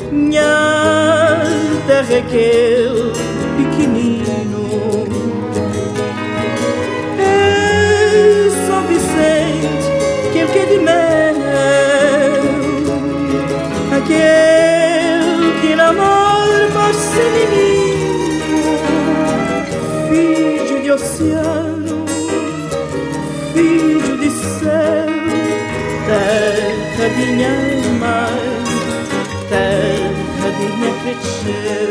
minha terra é aquele pequenino. É São Vicente, aquele que é de mel, aquele que namora mas sem menino, filho de oceano, filho de céu, terra de minha mãe, terra de minha cresceu.